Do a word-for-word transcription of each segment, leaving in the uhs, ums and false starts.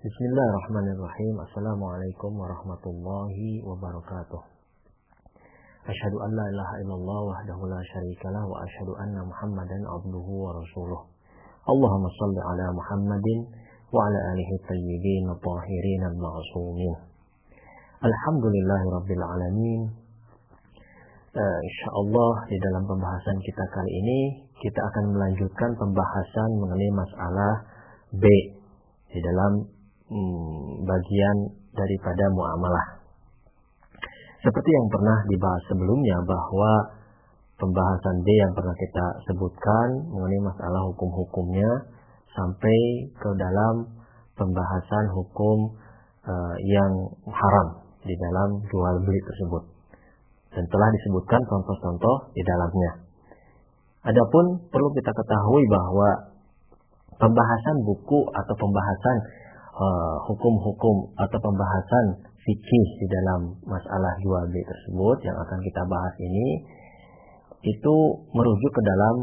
Bismillahirrahmanirrahim. Assalamualaikum warahmatullahi wabarakatuh. Asyhadu an la ilaha illallah wahdahu la syarikalah wa asyhadu anna Muhammadan abduhu wa rasuluh. Allahumma shalli ala Muhammadin wa ala alihi thayyibin tahirin al-ma'sumin. Alhamdulillahirabbil alamin. Uh, insyaallah di dalam pembahasan kita kali ini kita akan melanjutkan pembahasan mengenai masalah B di dalam Hmm, bagian daripada muamalah. Seperti yang pernah dibahas sebelumnya bahwa pembahasan D yang pernah kita sebutkan mengenai masalah hukum-hukumnya sampai ke dalam pembahasan hukum uh, yang haram di dalam jual beli tersebut. Dan telah disebutkan contoh-contoh di dalamnya. Adapun perlu kita ketahui bahwa pembahasan buku atau pembahasan Uh, hukum-hukum atau pembahasan fikih di dalam masalah jual beli tersebut yang akan kita bahas ini itu merujuk ke dalam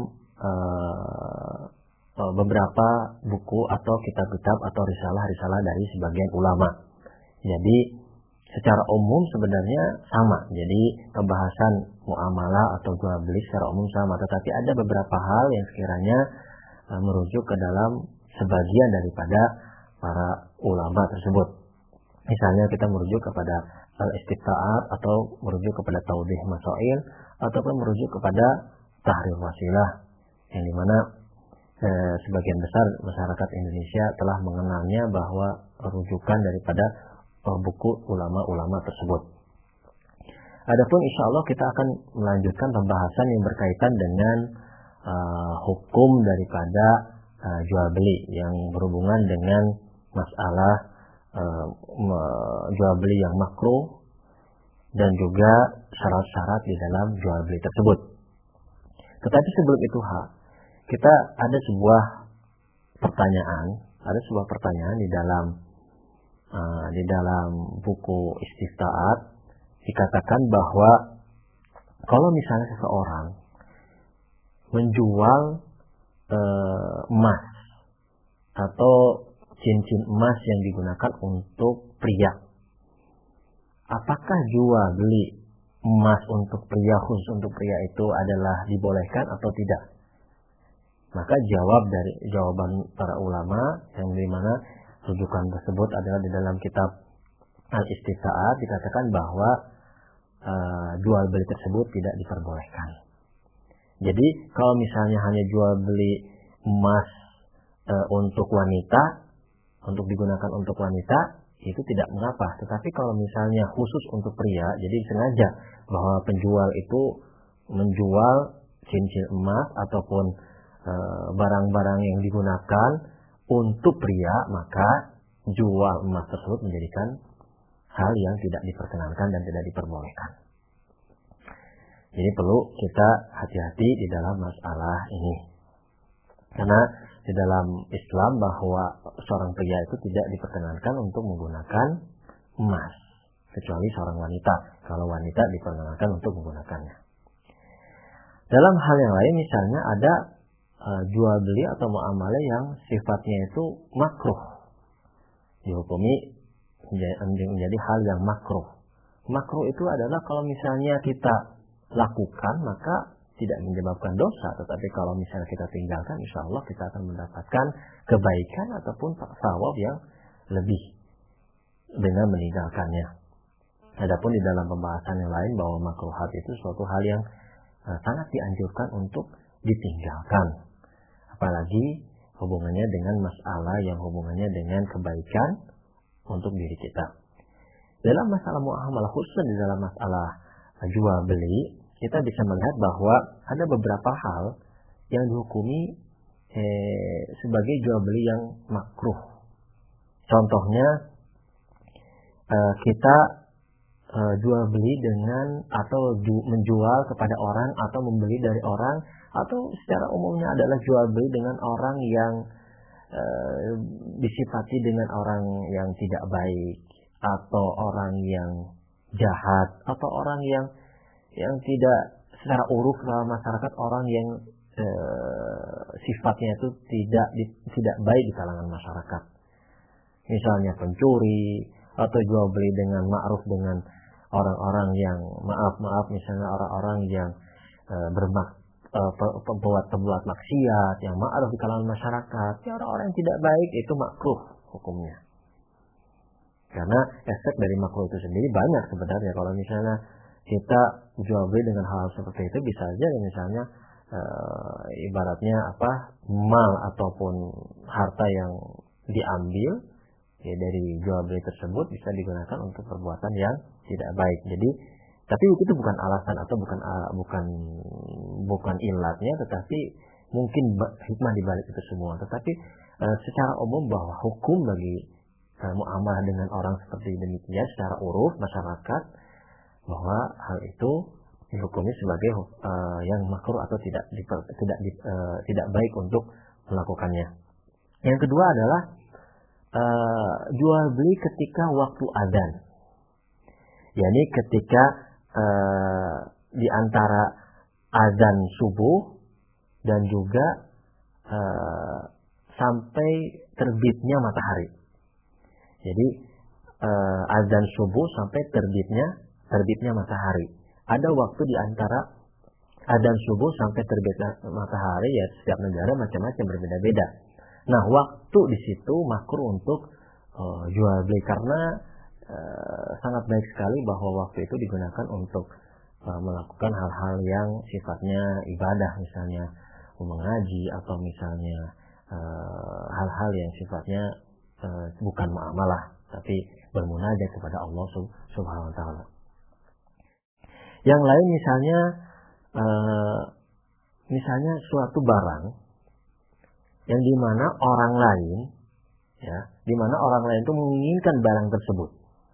uh, uh, beberapa buku atau kitab-kitab atau risalah-risalah dari sebagian ulama. Jadi secara umum sebenarnya sama. Jadi pembahasan muamalah atau jual beli secara umum sama, tetapi ada beberapa hal yang sekiranya uh, merujuk ke dalam sebagian daripada para ulama tersebut. Misalnya kita merujuk kepada al-istiftaat atau merujuk kepada taudih masail ataupun merujuk kepada tahrir wasilah yang dimana eh, sebagian besar masyarakat Indonesia telah mengenalnya bahwa rujukan daripada eh, buku ulama-ulama tersebut. Adapun insya Allah kita akan melanjutkan pembahasan yang berkaitan dengan eh, hukum daripada eh, jual beli yang berhubungan dengan masalah uh, jual beli yang makruh dan juga syarat-syarat di dalam jual beli tersebut. Tetapi sebelum itu ha, kita ada sebuah pertanyaan, ada sebuah pertanyaan di dalam uh, di dalam buku Istiftaat dikatakan bahwa kalau misalnya seseorang menjual uh, emas atau cincin emas yang digunakan untuk pria, apakah jual beli emas untuk pria, khusus untuk pria itu adalah dibolehkan atau tidak? Maka jawab dari jawaban para ulama yang dimana rujukan tersebut adalah di dalam kitab Al-Istiftaat dikatakan bahwa uh, jual beli tersebut tidak diperbolehkan. Jadi kalau misalnya hanya jual beli emas uh, untuk wanita, untuk digunakan untuk wanita, itu tidak mengapa. Tetapi kalau misalnya khusus untuk pria, jadi sengaja bahwa penjual itu menjual cincin emas ataupun e, barang-barang yang digunakan untuk pria, maka jual emas tersebut menjadikan hal yang tidak diperkenankan dan tidak diperbolehkan. Jadi perlu kita hati-hati di dalam masalah ini. Karena di dalam Islam bahwa seorang pria itu tidak diperkenankan untuk menggunakan emas kecuali seorang wanita. Kalau wanita diperkenankan untuk menggunakannya. Dalam hal yang lain misalnya ada uh, jual beli atau muamalah yang sifatnya itu makruh, dihukumi menjadi, menjadi hal yang makruh. Makruh itu adalah kalau misalnya kita lakukan maka tidak menyebabkan dosa, tetapi kalau misalnya kita tinggalkan, insya Allah kita akan mendapatkan kebaikan ataupun thawab yang lebih dengan meninggalkannya. Adapun di dalam pembahasan yang lain bahwa makruhat itu suatu hal yang uh, sangat dianjurkan untuk ditinggalkan, apalagi hubungannya dengan masalah yang hubungannya dengan kebaikan untuk diri kita. Dalam masalah muamalah khusus di dalam masalah uh, jual beli, kita bisa melihat bahwa ada beberapa hal yang dihukumi eh, sebagai jual beli yang makruh. Contohnya eh, kita eh, jual beli dengan atau ju, menjual kepada orang atau membeli dari orang, atau secara umumnya adalah jual beli dengan orang yang eh, disifati dengan orang yang tidak baik atau orang yang jahat atau orang yang yang tidak secara uruf dalam masyarakat orang yang e, sifatnya itu tidak di, tidak baik di kalangan masyarakat. misalnya pencuri, atau jual beli dengan ma'ruf dengan orang-orang yang maaf-maaf, misalnya orang-orang yang e, bermak e, pembuat-pembuat maksiat, yang ma'ruf di kalangan masyarakat, ya orang-orang yang tidak baik itu makruh hukumnya. Karena efek dari makruh itu sendiri banyak sebenarnya. Kalau misalnya kita jual beli dengan hal seperti itu, bisa aja misalnya e, ibaratnya apa, mal ataupun harta yang diambil ya dari jual beli tersebut bisa digunakan untuk perbuatan yang tidak baik. Jadi, tapi itu bukan alasan atau bukan uh, bukan bukan ilatnya, tetapi mungkin hikmah di balik itu semua. Tetapi uh, secara umum bahwa hukum bagi uh, muamalah dengan orang seperti demikian secara uruf masyarakat, bahwa hal itu dihukumi sebagai uh, yang makruh atau tidak diper, tidak uh, tidak baik untuk melakukannya. Yang kedua adalah uh, jual beli ketika waktu adzan. yakni ketika uh, di antara azan subuh dan juga uh, sampai terbitnya matahari. Jadi uh, azan subuh sampai terbitnya terbitnya matahari. Ada waktu di antara azan subuh sampai terbitnya matahari, ya setiap negara macam-macam berbeda-beda. Nah, waktu di situ makruh untuk uh, jual beli karena Uh, sangat baik sekali bahwa waktu itu digunakan untuk uh, melakukan hal-hal yang sifatnya ibadah, misalnya mengaji atau misalnya uh, hal-hal yang sifatnya uh, bukan muamalah tapi bermunajat kepada Allah Subhanahu wa taala. Yang lain misalnya uh, misalnya suatu barang yang dimana orang lain ya, dimana orang lain itu menginginkan barang tersebut.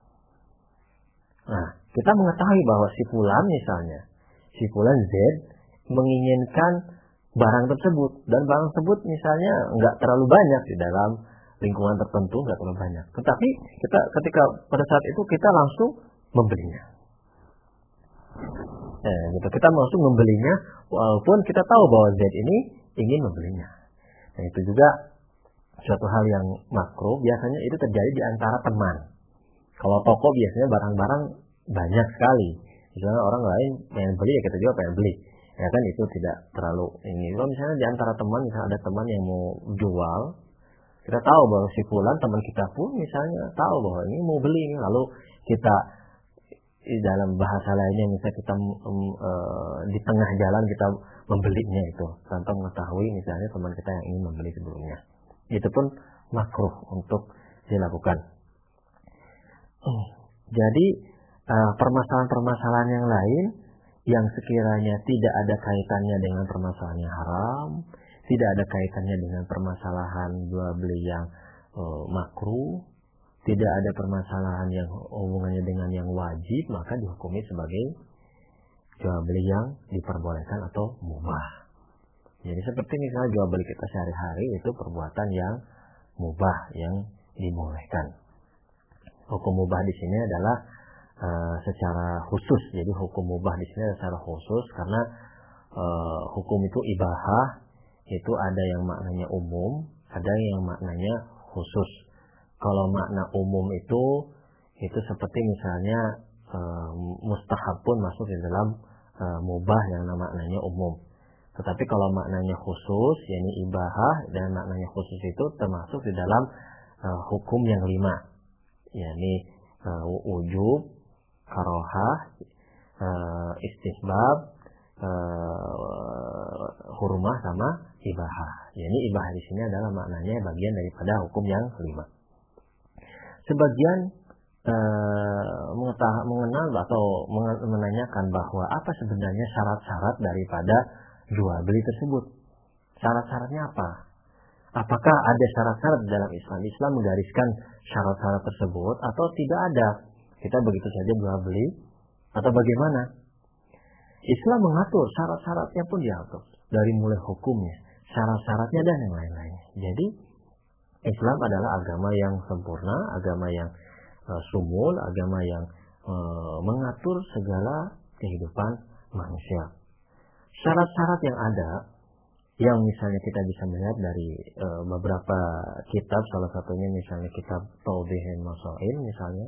Nah, kita mengetahui bahwa si fulan misalnya, si fulan Z menginginkan barang tersebut, dan barang tersebut misalnya nggak terlalu banyak di dalam lingkungan tertentu, nggak terlalu banyak. Tetapi kita ketika pada saat itu kita langsung membelinya. Eh, gitu. Kita langsung membelinya, walaupun kita tahu bahwa Z ini ingin membelinya. Nah, itu juga suatu hal yang makruh. Biasanya itu terjadi di antara teman. Kalau toko biasanya barang-barang banyak sekali. Misalnya orang lain pengen beli, ya kita juga pengen beli. Ya kan, itu tidak terlalu ini. Kalau misalnya di antara teman, misalnya ada teman yang mau jual, kita tahu bahwa si fulan teman kita pun misalnya tahu bahwa ini mau beli, lalu kita di dalam bahasa lainnya misalnya kita um, uh, di tengah jalan kita membelinya itu tanpa mengetahui misalnya teman kita yang ingin membeli sebelumnya. Itu pun makruh untuk dilakukan. Jadi uh, permasalahan-permasalahan yang lain yang sekiranya tidak ada kaitannya dengan permasalahan yang haram, tidak ada kaitannya dengan permasalahan jual beli yang uh, makruh, tidak ada permasalahan yang hubungannya dengan yang wajib, maka dihukumi sebagai jual beli yang diperbolehkan atau mubah. Jadi seperti misalnya jual beli kita sehari-hari itu perbuatan yang mubah, yang dibolehkan. Hukum mubah di sini adalah uh, secara khusus. Jadi hukum mubah di sini adalah secara khusus karena uh, hukum itu ibahah, itu ada yang maknanya umum, ada yang maknanya khusus. Kalau makna umum itu itu seperti misalnya uh, mustahab pun masuk di dalam uh, mubah yang maknanya umum. Tetapi kalau maknanya khusus, yakni ibahah dan maknanya khusus itu termasuk di dalam uh, hukum yang lima. yakni uh, wujub, karohah, uh, istihbab, uh, hurmah sama ibahah. Yakni ibahah di sini adalah maknanya bagian daripada hukum yang kelima. Sebagian uh, mengetahui, mengenal atau menanyakan bahwa apa sebenarnya syarat-syarat daripada jual beli tersebut. Syarat-syaratnya apa? Apakah ada syarat-syarat dalam Islam? Islam menggariskan syarat-syarat tersebut atau tidak ada? Kita begitu saja jual beli atau bagaimana? Islam mengatur syarat-syaratnya pun diatur dari mulai hukumnya, syarat-syaratnya dan yang lain-lainnya. Jadi Islam adalah agama yang sempurna, agama yang uh, sumul, agama yang uh, mengatur segala kehidupan manusia. Syarat-syarat yang ada yang misalnya kita bisa melihat dari uh, beberapa kitab, salah satunya misalnya kitab Tawdihul Masail misalnya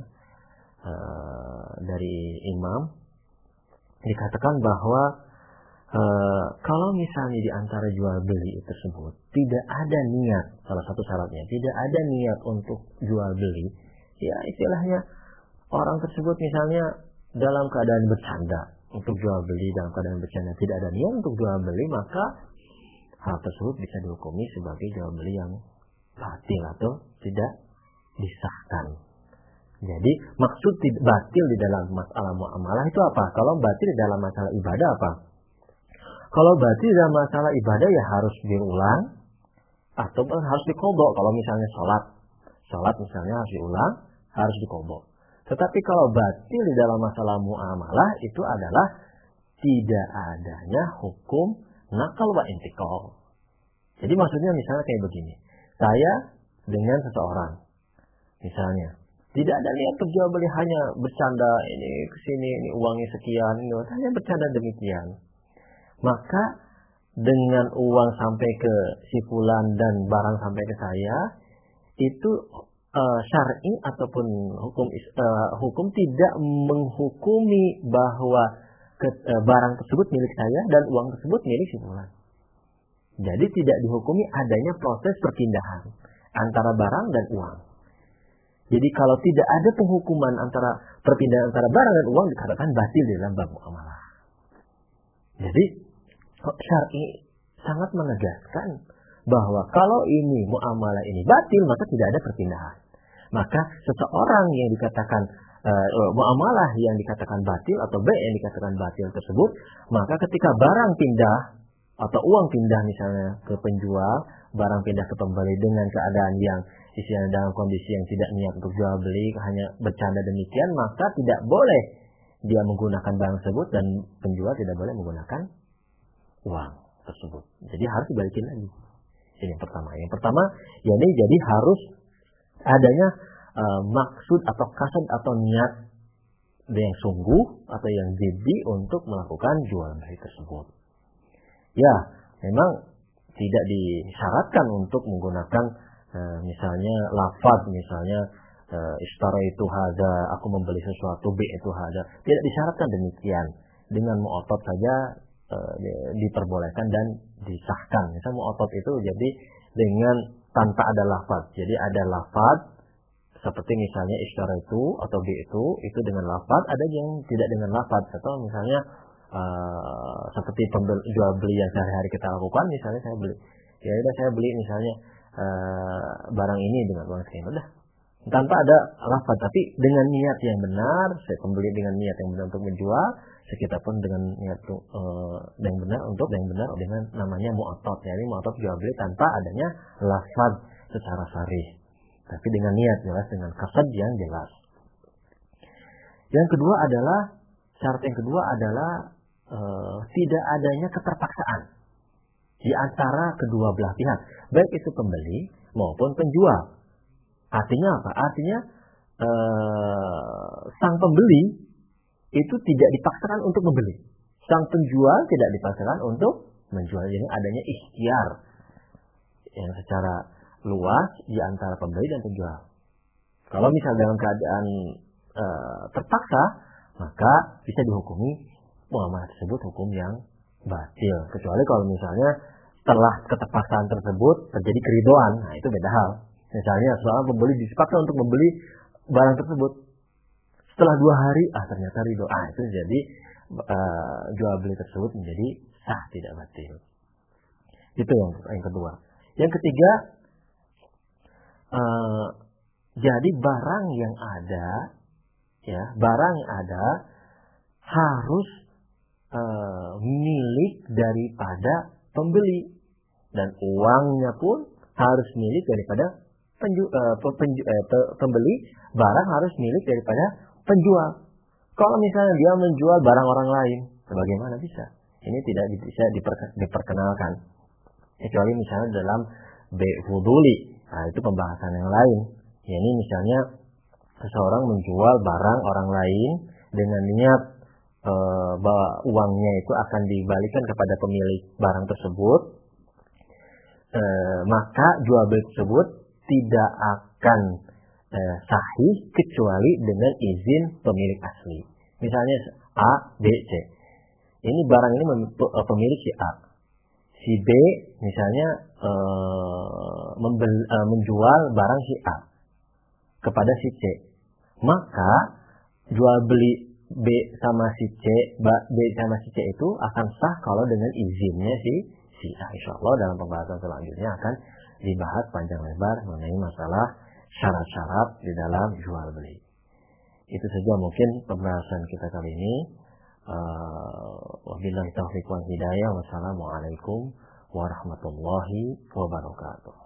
uh, dari Imam, dikatakan bahwa uh, kalau misalnya di antara jual beli tersebut tidak ada niat, salah satu syaratnya tidak ada niat untuk jual beli, ya istilahnya orang tersebut misalnya dalam keadaan bercanda untuk jual beli, dalam keadaan bercanda tidak ada niat untuk jual beli, maka hal tersebut bisa dihukumi sebagai jual beli yang batil atau tidak disahkan. Jadi maksud batil di dalam masalah muamalah itu apa? Kalau batil di dalam masalah ibadah apa? Kalau batil dalam masalah ibadah ya harus diulang atau harus dikodok. Kalau misalnya sholat, sholat misalnya harus diulang, harus dikodok. Tetapi kalau batil di dalam masalah muamalah itu adalah tidak adanya hukum nakal wa intikal. Jadi maksudnya misalnya kayak begini. Saya dengan seseorang, misalnya, tidak ada niat berjual beli, hanya bercanda, ini kesini, ini uangnya sekian, ini hanya bercanda demikian. Maka dengan uang sampai ke si fulan dan barang sampai ke saya, itu uh, syar'i ataupun hukum uh, hukum tidak menghukumi bahwa ke, uh, barang tersebut milik saya dan uang tersebut milik si fulan. Jadi tidak dihukumi adanya proses perpindahan antara barang dan uang. Jadi kalau tidak ada penghukuman antara perpindahan antara barang dan uang, dikatakan batil dalam bab muamalah. Jadi syar'i sangat menegaskan bahwa kalau ini muamalah ini batil, maka tidak ada perpindahan. Maka seseorang yang dikatakan uh, muamalah yang dikatakan batil atau B yang dikatakan batil tersebut, maka ketika barang pindah atau uang pindah misalnya ke penjual, barang pindah ke pembeli dengan keadaan yang istilahnya dalam kondisi yang tidak niat untuk jual beli, hanya bercanda demikian, maka tidak boleh dia menggunakan barang tersebut dan penjual tidak boleh menggunakan uang tersebut. Jadi harus dibalikin lagi. Ini yang pertama. Yang pertama, ya ini jadi harus adanya uh, maksud atau kasad atau niat yang sungguh atau yang jiddi untuk melakukan jual beli tersebut. Ya, memang tidak disyaratkan untuk menggunakan uh, misalnya lafaz, misalnya uh, istara itu hada, aku membeli sesuatu, B itu hada. Tidak disyaratkan demikian. Dengan mu'otot saja uh, diperbolehkan dan disahkan. Misalnya mu'otot itu jadi dengan tanpa ada lafaz. Jadi ada lafaz seperti misalnya istara itu atau B itu, itu dengan lafaz, ada yang tidak dengan lafaz. Atau misalnya Uh, seperti pembel, jual beli yang sehari-hari kita lakukan, misalnya saya beli, ya udah saya beli misalnya uh, barang ini dengan uang sekian, udah tanpa ada lafaz, tapi dengan niat yang benar, saya pembeli dengan niat yang benar untuk menjual, kita pun dengan niat uh, yang benar untuk yang benar dengan namanya mu'atot, ya ini mu'atot jual beli tanpa adanya lafaz secara sharih, tapi dengan niat jelas, dengan kasad yang jelas. Yang kedua adalah syarat yang kedua adalah Uh, tidak adanya keterpaksaan di antara kedua belah pihak, baik itu pembeli maupun penjual. Artinya apa? Artinya uh, sang pembeli itu tidak dipaksakan untuk membeli, sang penjual tidak dipaksakan untuk menjual. Jadi adanya ikhtiar yang secara luas di antara pembeli dan penjual. Kalau misalnya dalam keadaan uh, terpaksa, maka bisa dihukumi muamalah tersebut hukum yang batil. Kecuali kalau misalnya setelah keterpaksaan tersebut terjadi keridoan, nah itu beda hal. Misalnya seorang pembeli disepakati untuk membeli barang tersebut, setelah dua hari ah ternyata ridho, ah itu jadi uh, jual beli tersebut menjadi sah, tidak batil. Itu yang yang kedua. Yang ketiga, uh, jadi barang yang ada, ya barang yang ada harus Uh, milik daripada pembeli, dan uangnya pun harus milik daripada penju, uh, penju, uh, pembeli, barang harus milik daripada penjual. Kalau misalnya dia menjual barang orang lain, bagaimana bisa? Ini tidak bisa diperkenalkan, kecuali misalnya dalam be-fuduli, nah itu pembahasan yang lain. Ya, ini misalnya seseorang menjual barang orang lain dengan niat bahwa uangnya itu akan dibalikan kepada pemilik barang tersebut, eh, maka jual beli tersebut tidak akan eh, sahih kecuali dengan izin pemilik asli. Misalnya A, B, C. Ini barang ini pemilik si A. Si B misalnya eh, membel, eh, menjual barang si A kepada si C. Maka jual beli B sama si C, B sama si C itu akan sah kalau dengan izinnya si si A. Insyaallah dalam pembahasan selanjutnya akan dibahas panjang lebar mengenai masalah syarat-syarat di dalam jual beli. Itu saja mungkin pembahasan kita kali ini. Wabillahi taufiq wal hidayah. Wassalamualaikum warahmatullahi wabarakatuh.